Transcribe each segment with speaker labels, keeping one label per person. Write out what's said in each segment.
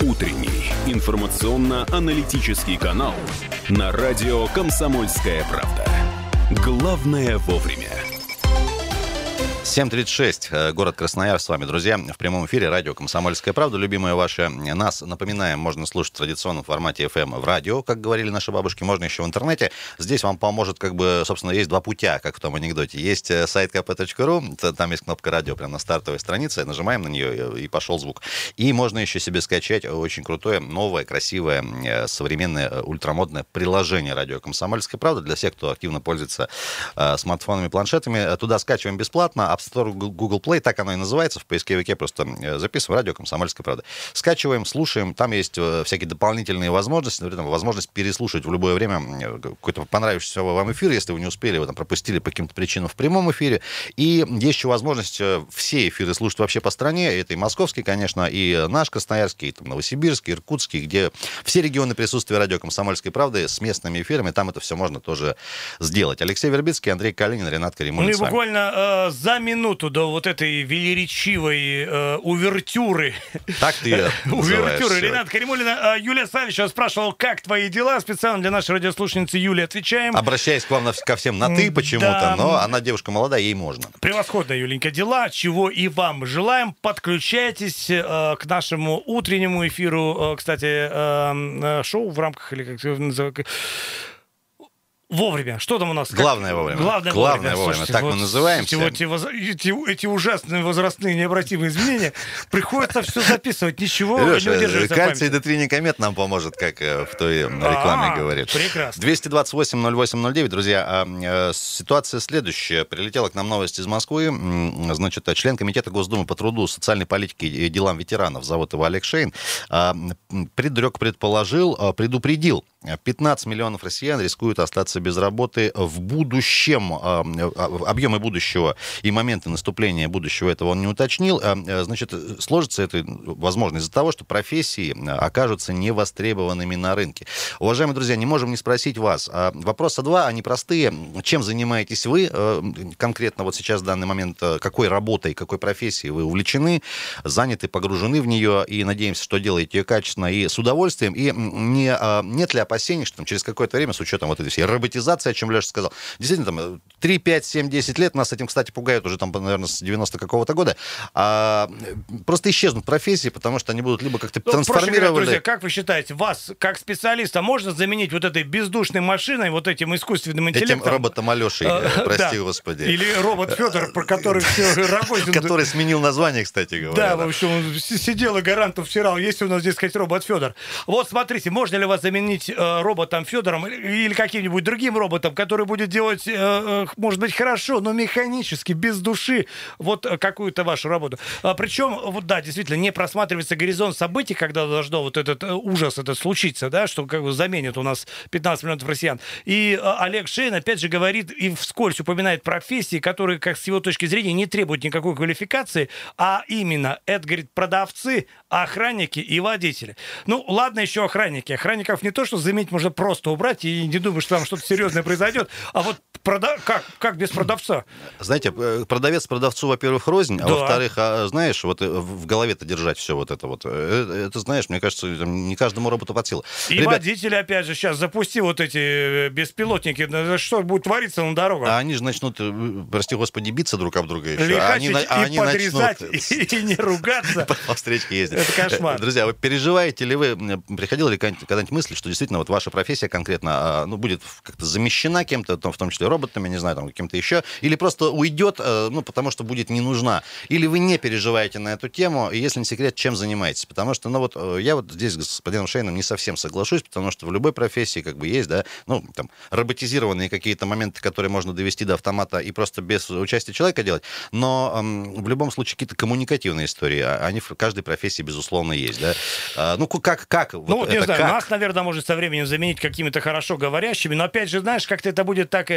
Speaker 1: Утренний информационно-аналитический канал на радио «Комсомольская правда». Главное вовремя.
Speaker 2: 7:36, город Красноярск, с вами, друзья, в прямом эфире радио «Комсомольская правда». Любимые ваши, нас, напоминаем, можно слушать в традиционном формате FM в радио, как говорили наши бабушки, можно еще в интернете. Здесь вам поможет, собственно, есть два путя, как в том анекдоте. Есть сайт kp.ru, там есть кнопка радио прямо на стартовой странице, нажимаем на нее, и пошел звук. И можно еще себе скачать очень крутое, новое, красивое, современное, ультрамодное приложение радио «Комсомольская правда» для всех, кто активно пользуется смартфонами, планшетами. Туда скачиваем бесплатно. App Store, Google Play, так оно и называется, в поисковике просто записываем радио «Комсомольская правда». Скачиваем, слушаем, там есть всякие дополнительные возможности, например, возможность переслушать в любое время какой-то понравившийся вам эфир, если вы не успели, его там пропустили по каким-то причинам в прямом эфире. И есть еще возможность все эфиры слушать вообще по стране, это и московский, конечно, и наш Красноярский, и там, Новосибирский, Иркутский, где все регионы присутствия радио «Комсомольской правды» с местными эфирами, там это все можно тоже сделать. Алексей Вербицкий, Андрей Калинин, Ренат Каримулин.
Speaker 3: Ну и буквально за минуту до вот этой велеречивой увертюры.
Speaker 2: Так ты ее
Speaker 3: увертюры Ренат Каримулина. Юлия Савичева спрашивала, как твои дела? Специально для нашей радиослушницы Юлии отвечаем.
Speaker 2: Обращаясь к вам ко всем на «ты» почему-то, да. Но она девушка молодая, ей можно.
Speaker 3: Превосходно, Юленька, дела, чего и вам желаем. Подключайтесь к нашему утреннему эфиру. Кстати, шоу в рамках, или как это называется... Вовремя. Что там у нас?
Speaker 2: Главное вовремя.
Speaker 3: Главное
Speaker 2: вовремя.
Speaker 3: Слушайте,
Speaker 2: так вот мы называемся.
Speaker 3: Эти ужасные возрастные необратимые изменения. Приходится все записывать. Ничего не удерживается.
Speaker 2: Кальций D3-никомет нам поможет, как в той рекламе говорит.
Speaker 3: Прекрасно.
Speaker 2: 228-08-09. Друзья, ситуация следующая. Прилетела к нам новость из Москвы. Значит, член комитета Госдумы по труду, социальной политике и делам ветеранов, зовут его Олег Шейн, предупредил, 15 миллионов россиян рискуют остаться без работы в будущем. Объемы будущего и моменты наступления будущего этого он не уточнил. Значит, сложится это, возможно, из-за того, что профессии окажутся невостребованными на рынке. Уважаемые друзья, не можем не спросить вас. Вопроса два, они простые. Чем занимаетесь вы конкретно вот сейчас в данный момент? Какой работой, какой профессией вы увлечены, заняты, погружены в нее, и надеемся, что делаете ее качественно и с удовольствием. И нет ли опасений, что там, через какое-то время, с учетом вот этой всей роботизации, о чем Леша сказал, действительно, там, 3, 5, 7, 10 лет, нас этим, кстати, пугают уже, там, наверное, с 90 какого-то года, просто исчезнут профессии, потому что они будут либо как-то трансформированы.
Speaker 3: Друзья, как вы считаете, вас, как специалиста, можно заменить вот этой бездушной машиной, вот этим искусственным интеллектом?
Speaker 2: Этим роботом Алешей, прости господи.
Speaker 3: Или робот Федор, про который все работает.
Speaker 2: Который сменил название, кстати говоря.
Speaker 3: Да, в общем, он сидел и гарантов втирал, есть у нас здесь, сказать, робот Федор. Вот смотрите, можно ли вас заменить роботом Федором или каким-нибудь другим роботом, который будет делать, может быть, хорошо, но механически, без души, вот какую-то вашу работу. Причем, вот да, действительно, не просматривается горизонт событий, когда должно вот этот ужас этот случиться, да, что как бы заменит у нас 15 миллионов россиян. И Олег Шейн, опять же, говорит и вскользь упоминает профессии, которые, как с его точки зрения, не требуют никакой квалификации, а именно, это, говорит, продавцы, охранники и водители. Ну, ладно, еще охранники. Охранников не то, что заменить можно просто убрать, и не думаю, что там что-то серьезное произойдет, а вот как без продавца?
Speaker 2: Знаете, продавец продавцу, во-первых, рознь,
Speaker 3: да.
Speaker 2: А во-вторых, знаешь, вот в голове-то держать все вот это вот, это, знаешь, мне кажется, не каждому роботу под силу.
Speaker 3: И водители, опять же, сейчас запусти вот эти беспилотники, что будет твориться на дорогах?
Speaker 2: А они же начнут, прости господи, биться друг об друга еще.
Speaker 3: Лихачить
Speaker 2: они
Speaker 3: подрезать,
Speaker 2: начнут...
Speaker 3: и не ругаться.
Speaker 2: По встречке ездить.
Speaker 3: Это кошмар.
Speaker 2: Друзья, вы переживаете ли вы, приходила ли когда-нибудь мысль, что действительно вот ваша профессия конкретно будет как-то замещена кем-то, в том числе роботами, не знаю, там каким-то еще, или просто уйдет, потому что будет не нужна. Или вы не переживаете на эту тему, и если не секрет, чем занимаетесь? Потому что, я вот здесь с господином Шейном не совсем соглашусь, потому что в любой профессии как бы есть, да, там роботизированные какие-то моменты, которые можно довести до автомата и просто без участия человека делать, но в любом случае какие-то коммуникативные истории, они в каждой профессии, безусловно, есть, да. Как?
Speaker 3: Ну, вот, не знаю, нас, наверное, может, со временем временем заменить какими-то хорошо говорящими. Но опять же, знаешь, как-то это будет так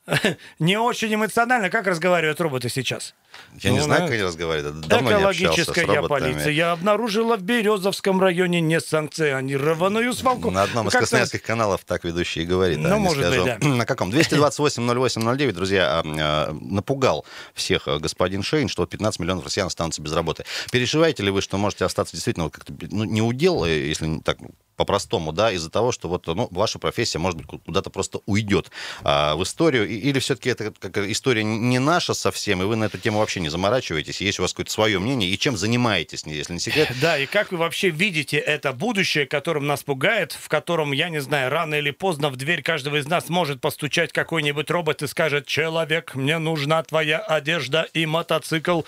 Speaker 3: не очень эмоционально. Как разговаривают роботы сейчас?
Speaker 2: Я не знаю, как они разговаривают. Давно не общался с роботами.
Speaker 3: Полиция обнаружила в Березовском районе несанкционированную свалку.
Speaker 2: На одном из красноярских каналов так ведущий и говорит.
Speaker 3: Ну, может быть, да.
Speaker 2: На каком? 228-08-09, друзья, напугал всех господин Шейн, что 15 миллионов россиян останутся без работы. Переживаете ли вы, что можете остаться действительно как-то не удел, если так по-простому, да, из-за того, что вот, ваша профессия, может быть, куда-то просто уйдет в историю, или все-таки это как история не наша совсем, и вы на эту тему вообще не заморачиваетесь, есть у вас какое-то свое мнение, и чем занимаетесь, если не секрет?
Speaker 3: Да, и как вы вообще видите это будущее, которым нас пугает, в котором, я не знаю, рано или поздно в дверь каждого из нас может постучать какой-нибудь робот и скажет: «Человек, мне нужна твоя одежда и мотоцикл».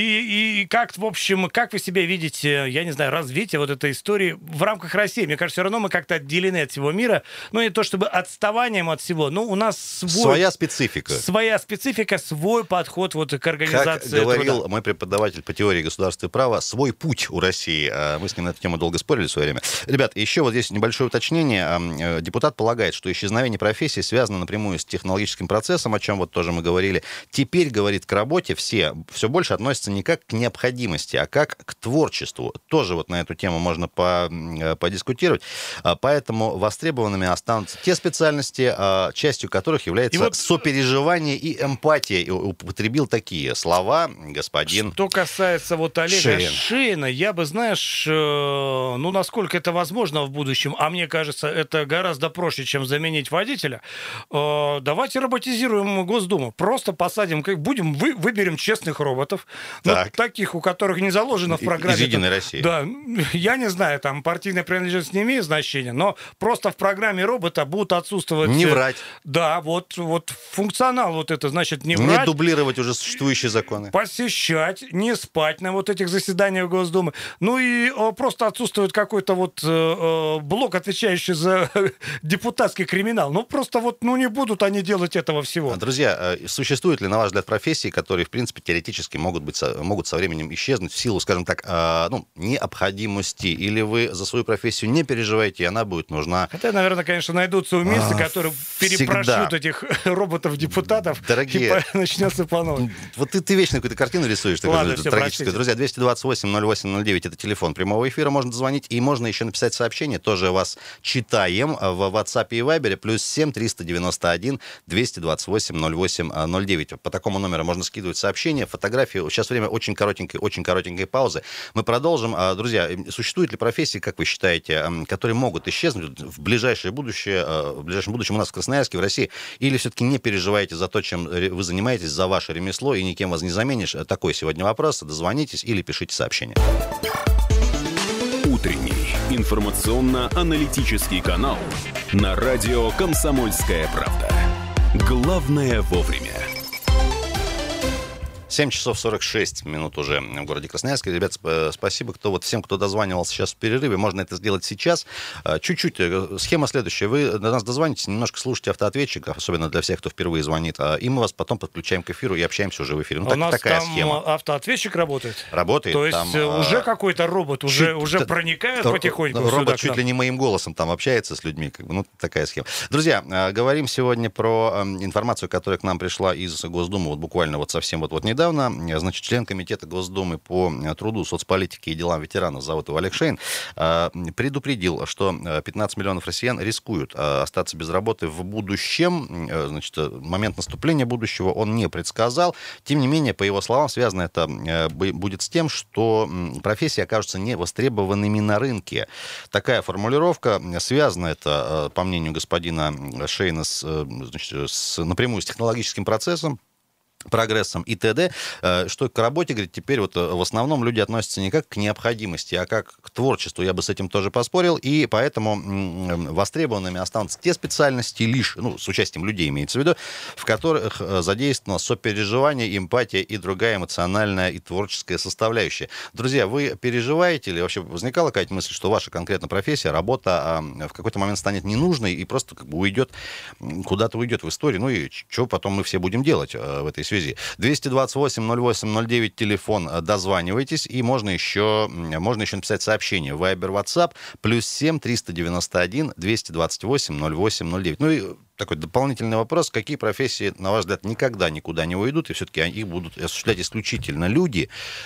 Speaker 3: И как, в общем, как вы себе видите, я не знаю, развитие вот этой истории в рамках России? Мне кажется, все равно мы как-то отделены от всего мира. Ну, не то чтобы отставанием от всего, но у нас
Speaker 2: своя специфика.
Speaker 3: Своя специфика, свой подход вот к организации.
Speaker 2: Как говорил мой преподаватель по теории государства и права, свой путь у России. Мы с ним на эту тему долго спорили в свое время. Ребят, еще вот здесь небольшое уточнение. Депутат полагает, что исчезновение профессии связано напрямую с технологическим процессом, о чем вот тоже мы говорили. Теперь, говорит, к работе все больше относятся не как к необходимости, а как к творчеству. Тоже вот на эту тему можно подискутировать. Поэтому востребованными останутся те специальности, частью которых является сопереживание и эмпатия. И употребил такие слова господин
Speaker 3: Что касается вот Олега Шейна, я бы, знаешь, насколько это возможно в будущем, а мне кажется, это гораздо проще, чем заменить водителя, давайте роботизируем Госдуму. Просто посадим, выберем честных роботов, таких, у которых не заложено в программе.
Speaker 2: Из «Единой России».
Speaker 3: Да, я не знаю, там партийная принадлежность не имеет значения, но просто в программе робота будут отсутствовать...
Speaker 2: Не врать.
Speaker 3: Да, вот функционал вот это, значит, не врать.
Speaker 2: Не дублировать уже существующие законы.
Speaker 3: Посещать, не спать на вот этих заседаниях Госдумы. Ну и просто отсутствует какой-то блок, отвечающий за депутатский криминал. Просто не будут они делать этого всего.
Speaker 2: Друзья, существуют ли, на ваш взгляд, профессии, которые, в принципе, теоретически могут со временем исчезнуть в силу, скажем так, необходимости? Или вы за свою профессию не переживаете, и она будет нужна?
Speaker 3: Хотя, наверное, конечно, найдутся умельцы, которые перепрошьют этих роботов-депутатов,
Speaker 2: дорогие,
Speaker 3: и начнется по новой.
Speaker 2: Вот ты вечно какую-то картину рисуешь,
Speaker 3: Ладно,
Speaker 2: трагическую. Друзья, 228-08-09 это телефон прямого эфира, можно звонить, и можно еще написать сообщение, тоже вас читаем в WhatsApp и Viber, +7 391 228 08 09. По такому номеру можно скидывать сообщения, фотографии. Сейчас время очень коротенькой паузы. Мы продолжим. Друзья, существуют ли профессии, как вы считаете, которые могут исчезнуть в ближайшем будущем у нас в Красноярске, в России, или все-таки не переживаете за то, чем вы занимаетесь, за ваше ремесло, и никем вас не заменишь? Такой сегодня вопрос. Дозвонитесь или пишите сообщение.
Speaker 1: Утренний информационно-аналитический канал на радио «Комсомольская правда». Главное вовремя.
Speaker 2: 7 часов 46 минут уже в городе Красноярске. Ребят, спасибо всем, кто дозванивался сейчас в перерыве. Можно это сделать сейчас. Чуть-чуть. Схема следующая. Вы до нас дозвонитесь, немножко слушайте автоответчик, особенно для всех, кто впервые звонит. И мы вас потом подключаем к эфиру и общаемся уже в эфире.
Speaker 3: У нас
Speaker 2: такая
Speaker 3: там
Speaker 2: схема.
Speaker 3: Автоответчик работает?
Speaker 2: Работает.
Speaker 3: То есть
Speaker 2: там,
Speaker 3: уже какой-то робот уже проникает потихоньку?
Speaker 2: Робот чуть ли не моим голосом там общается с людьми. Такая схема. Друзья, говорим сегодня про информацию, которая к нам пришла из Госдумы буквально совсем недавно. Значит, член комитета Госдумы по труду, соцполитике и делам ветеранов, зовут его Олег Шейн, предупредил, что 15 миллионов россиян рискуют остаться без работы в будущем. Значит, момент наступления будущего он не предсказал. Тем не менее, по его словам, связано это будет с тем, что профессии окажутся невостребованными на рынке. Такая формулировка. Связано это, по мнению господина Шейна, напрямую с технологическим процессом, прогрессом и т.д., что к работе, говорит, теперь в основном люди относятся не как к необходимости, а как к творчеству. Я бы с этим тоже поспорил, и поэтому востребованными останутся те специальности лишь, с участием людей имеется в виду, в которых задействовано сопереживание, эмпатия и другая эмоциональная и творческая составляющая. Друзья, вы переживаете или вообще возникала какая-то мысль, что ваша конкретно профессия, работа в какой-то момент станет ненужной и просто уйдет, куда-то уйдет в историю, и что потом мы все будем делать в этой сфере? связи. 228-08-09 телефон, дозванивайтесь, и можно еще написать сообщение в Viber, WhatsApp, +7 391 228 08 09. Ну и такой дополнительный вопрос. Какие профессии, на ваш взгляд, никогда никуда не уйдут, и все-таки их будут осуществлять исключительно люди?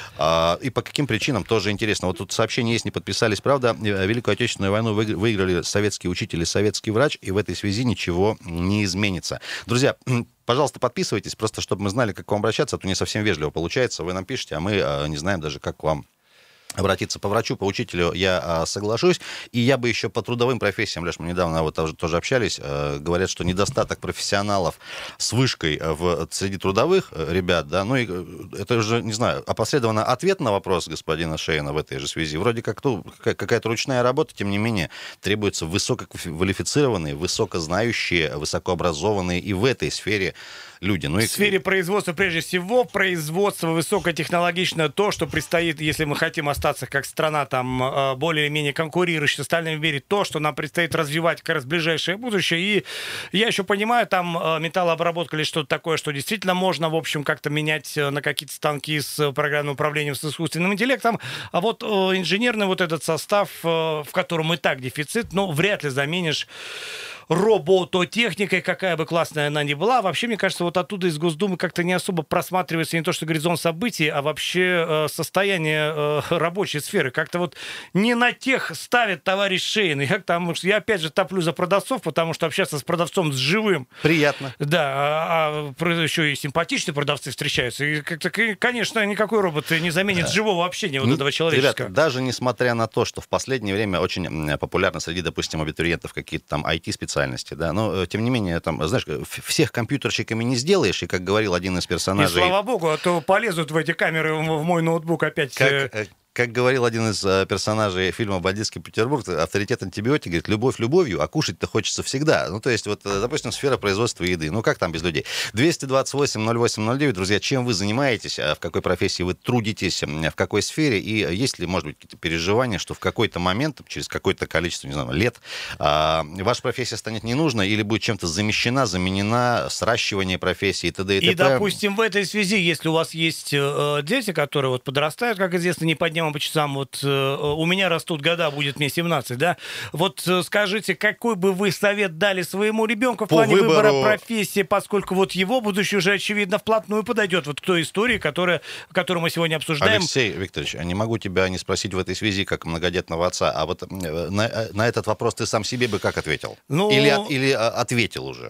Speaker 2: И по каким причинам, тоже интересно. Вот тут сообщение есть, не подписались. Правда, Великую Отечественную войну выиграли советские учители, советский врач, и в этой связи ничего не изменится. Друзья, пожалуйста, подписывайтесь, просто чтобы мы знали, как к вам обращаться, а то не совсем вежливо получается. Вы нам пишете, а мы не знаем даже, как к вам обратиться. По врачу, по учителю я соглашусь. И я бы еще по трудовым профессиям, Леш, мы недавно вот тоже общались, говорят, что недостаток профессионалов с вышкой среди трудовых ребят, да, ну и это уже, не знаю, опосредованно ответ на вопрос господина Шейна в этой же связи. Вроде как какая-то ручная работа, тем не менее, требуются высококвалифицированные, высокознающие, высокообразованные и в этой сфере люди. Ну, в
Speaker 3: сфере производства, прежде всего, производство высокотехнологичное, то, что предстоит, если мы хотим остаться как страна там более-менее конкурирующая с остальными в мире, то, что нам предстоит развивать как раз в ближайшее будущее. И я еще понимаю, там металлообработка или что-то такое, что действительно можно, в общем, как-то менять на какие-то станки с программным управлением, с искусственным интеллектом. А вот инженерный вот этот состав, в котором и так дефицит, ну, вряд ли заменишь робототехникой, какая бы классная она ни была. Вообще, мне кажется, вот оттуда из Госдумы как-то не особо просматривается не то, что горизонт событий, а вообще состояние рабочей сферы. Как-то вот не на тех ставит товарищ Шейн. Я опять же топлю за продавцов, потому что общаться с продавцом, с живым.
Speaker 2: Приятно.
Speaker 3: Да, еще и симпатичные продавцы встречаются. И как-то, конечно, никакой робот не заменит живого общения вот этого человеческого.
Speaker 2: Ребята, даже несмотря на то, что в последнее время очень популярно среди, допустим, абитуриентов какие-то там IT-специалисты, да, но, тем не менее, там, знаешь, всех компьютерщиками не сделаешь, и, как говорил один из персонажей...
Speaker 3: И слава богу, а то полезут в эти камеры в мой ноутбук опять...
Speaker 2: Как говорил один из персонажей фильма «Бандитский Петербург», авторитет антибиотик, говорит, любовь любовью, а кушать-то хочется всегда. Ну, то есть, вот, допустим, сфера производства еды. Ну, как там без людей? 228-08-09, друзья, чем вы занимаетесь, в какой профессии вы трудитесь, в какой сфере, и есть ли, может быть, какие-то переживания, что в какой-то момент, через какое-то количество, не знаю, лет, ваша профессия станет ненужной или будет чем-то заменена, сращивание профессии и т.д.
Speaker 3: и т.п. допустим, в этой связи, если у вас есть дети, которые вот подрастают, как известно, не по дням, а по часам, вот у меня растут года, будет мне 17, да, вот скажите, какой бы вы совет дали своему ребенку в плане выбора профессии, поскольку вот его будущее уже, очевидно, вплотную подойдет вот к той истории, которую мы сегодня обсуждаем.
Speaker 2: Алексей Викторович, не могу тебя не спросить в этой связи, как многодетного отца, а вот на этот вопрос ты сам себе бы как ответил? Ну, или ответил уже?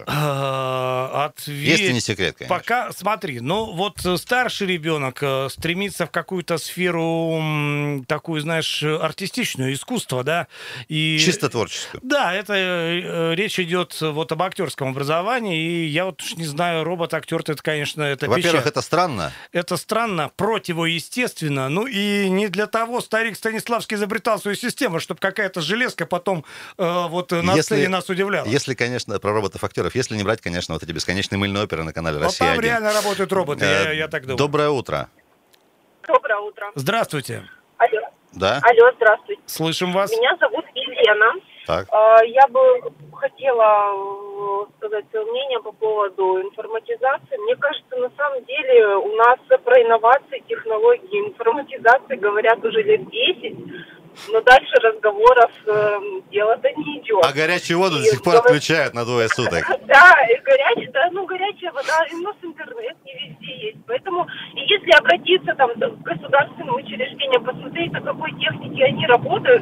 Speaker 2: Если не секрет, конечно.
Speaker 3: Пока, смотри, ну вот старший ребенок стремится в какую-то сферу такую, знаешь, артистичную, искусство, да. И...
Speaker 2: Чисто творческую.
Speaker 3: Да, это речь идет вот об актерском образовании, и я вот не знаю, робот-актер, это, конечно, это
Speaker 2: Во-первых,
Speaker 3: пища.
Speaker 2: это странно.
Speaker 3: Это странно, противоестественно, ну и не для того старик Станиславский изобретал свою систему, чтобы какая-то железка потом вот на сцене нас удивляла.
Speaker 2: Если, конечно, про роботов-актеров, если не брать, конечно, вот эти бесконечные мыльные оперы на канале «Россия-1».
Speaker 3: Там реально работают роботы, я так думаю.
Speaker 2: Доброе утро.
Speaker 4: Доброе утро.
Speaker 3: Здравствуйте.
Speaker 4: Алло.
Speaker 2: Да?
Speaker 4: Алло, здравствуйте.
Speaker 3: Слышим вас.
Speaker 4: Меня зовут Елена.
Speaker 2: Так.
Speaker 4: Я бы хотела сказать свое мнение по поводу информатизации. Мне кажется, на самом деле у нас про инновации, технологии, информатизации говорят уже лет 10, но дальше разговоров дело-то не идет.
Speaker 2: А горячую воду до сих пор отключают на 2 суток.
Speaker 4: Да, и горячая вода, и у нас интернет не везде есть. Поэтому, и если обратиться там к государственным учреждениям, посмотреть, на какой технике они работают,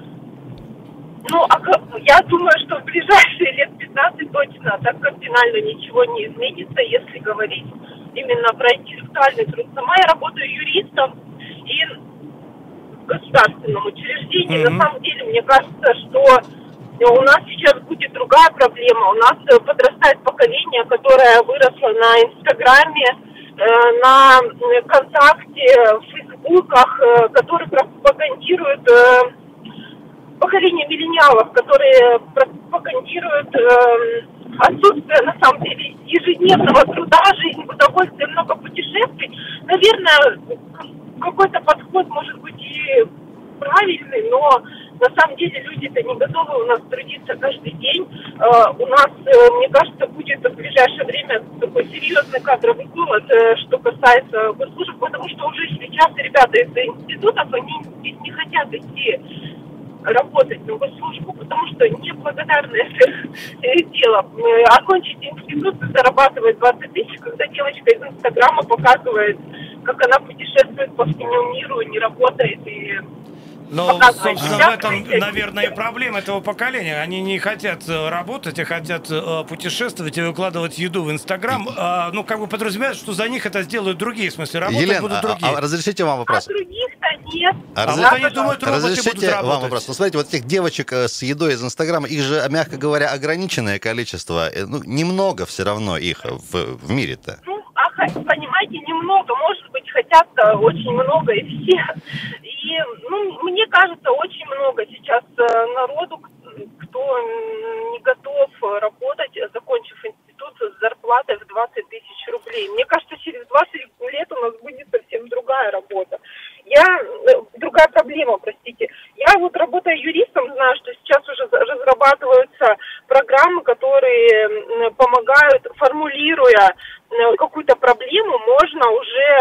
Speaker 4: ну, я думаю, что в ближайшие лет 15 точно так кардинально ничего не изменится, если говорить именно про интеллектуальный труд. Сама я работаю юристом и в государственном учреждении. На самом деле, мне кажется, что у нас сейчас будет другая проблема. У нас подрастает поколение, которое выросло на Инстаграме, на ВКонтакте, в Фейсбуках, которые пропагандируют поколение миллениалов, которые пропагандируют отсутствие, на самом деле, ежедневного труда, жизнь в удовольствии, много путешествий. Наверное, какой-то подход может быть и правильный, но на самом деле люди-то не готовы у нас трудиться каждый день. У нас, мне кажется, будет в ближайшее время такой серьезный кадровый голод, что касается госслужб, потому что уже сейчас ребята из институтов, они не хотят идти работать на госслужбу, потому что неблагодарное дело. Окончить институт, зарабатывать 20 тысяч, когда девочка из Инстаграма показывает, как она путешествует по всему миру, не работает и...
Speaker 3: Но, собственно, в этом, наверное, и проблема этого поколения. Они не хотят работать, а хотят путешествовать и выкладывать еду в Инстаграм. Ну, как бы подразумевают, что за них это сделают другие, в смысле, работать
Speaker 2: Елена,
Speaker 3: будут другие.
Speaker 2: разрешите вам вопрос?
Speaker 4: А других-то нет.
Speaker 3: Вот они думают, роботы будут
Speaker 2: Разрешите
Speaker 3: работать.
Speaker 2: вам вопрос. Ну, смотрите, вот этих девочек с едой из Инстаграма, их же, мягко говоря, ограниченное количество. Ну, немного все равно их в мире-то.
Speaker 4: Ну, понимаете, немного. Может быть, хотят очень много и все. И, ну, мне кажется, очень много сейчас народу, кто не готов работать, закончив институт с зарплатой в 20 тысяч рублей. Мне кажется, через 20 лет у нас будет совсем другая работа. Другая проблема, простите. Я вот, работая юристом, знаю, что сейчас уже разрабатываются программы, которые помогают, формулируя какую-то проблему, можно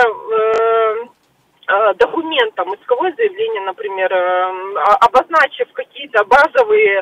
Speaker 4: уже документом, исковое заявление, например, обозначив какие-то базовые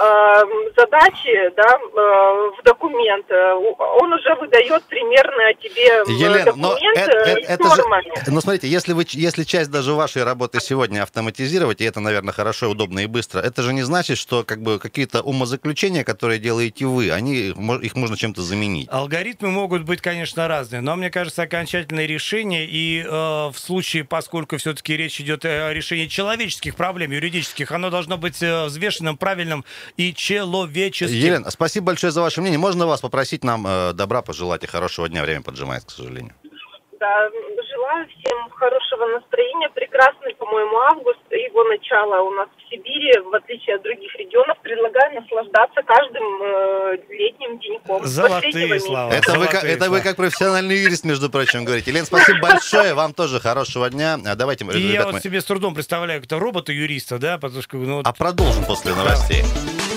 Speaker 4: задачи, да, в документ, он уже выдает примерно тебе документ с нормами.
Speaker 2: Но смотрите, если часть даже вашей работы сегодня автоматизировать, и это, наверное, хорошо, удобно и быстро, это же не значит, что как бы какие-то умозаключения, которые делаете вы, их можно чем-то заменить.
Speaker 3: Алгоритмы могут быть, конечно, разные, но мне кажется, окончательное решение и в случае, поскольку все-таки речь идет о решении человеческих проблем, юридических, оно должно быть взвешенным, правильным и человеческим.
Speaker 2: Елена, спасибо большое за ваше мнение. Можно вас попросить нам добра пожелать и хорошего дня? Время поджимает, к сожалению.
Speaker 4: Да, желаю всем хорошего настроения. Прекрасный, по-моему, август, его начало у нас в Сибири, в отличие от других регионов. Предлагаю наслаждаться каждым летним деньком.
Speaker 3: Золотые слова.
Speaker 2: Это вы как профессиональный юрист, между прочим, говорите. Елена, спасибо большое. Вам тоже хорошего дня. Давайте,
Speaker 3: и я вот себе с трудом представляю, как-то робота-юриста, да? Потому что,
Speaker 2: продолжим после новостей.